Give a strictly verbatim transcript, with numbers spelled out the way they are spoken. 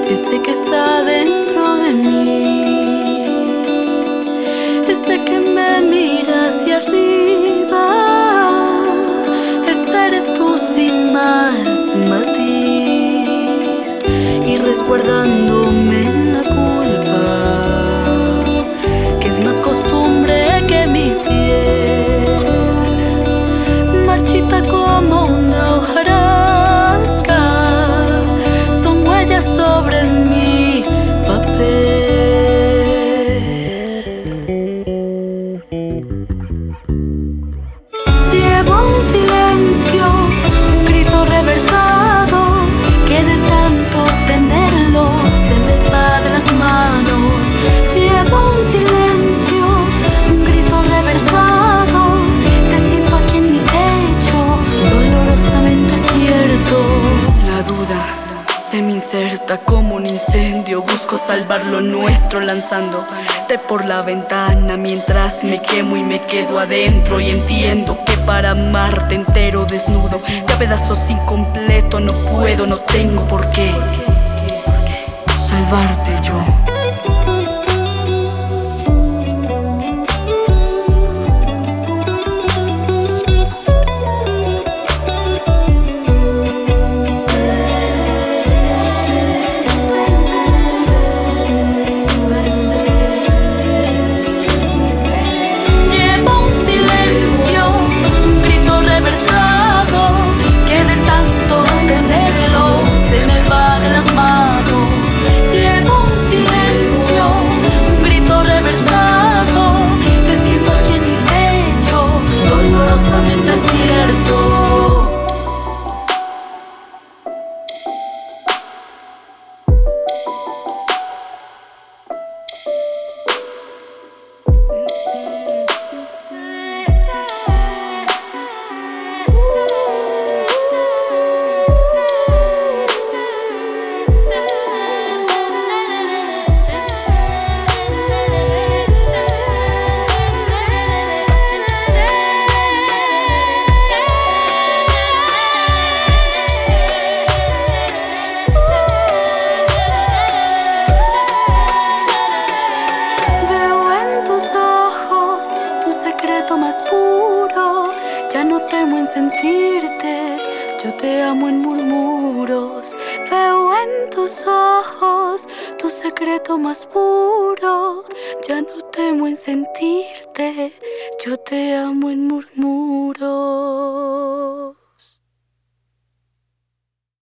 ese que está dentro de mí, ese que me mira hacia arriba, ese eres tú sin más matiz, y resguardándome en la culpa, que es más costumbre que mi piel, marchita como una hojarasca, son huellas sobre mi papel. Llevo un silencio, un grito reversado, que de tanto tenerlo se me va de las manos. Llevo un silencio, un grito reversado, te siento aquí en mi pecho, dolorosamente cierto. La duda se me inserta como un incendio, busco salvar lo nuestro lanzándote por la ventana, mientras me quemo y me quedo adentro, y entiendo que para amarte entero, desnudo, de a pedazos incompleto, no puedo, no tengo por qué salvarte yo. Más puro, ya no temo en sentirte, yo te amo en murmuros. Veo en tus ojos tu secreto más puro, ya no temo en sentirte, yo te amo en murmuros.